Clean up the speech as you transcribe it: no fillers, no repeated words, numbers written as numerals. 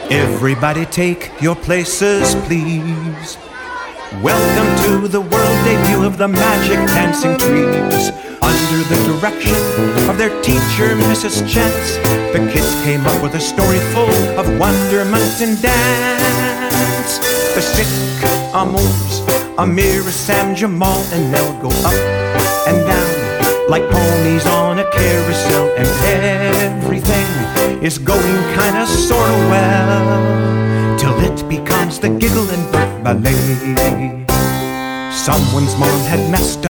Everybody take your places, please. Welcome to the world debut of the Magic Dancing Trees. Under the direction of their teacher, Mrs. Chance, the kids came up with a story full of wonderment and dance. The sycamores, Amira, Sam, Jamal, and they'll go up and down like ponies on a carousel, and everything is going kinda sorta well, till it becomes the Giggle and Burt Ballet. Someone's mom had messed up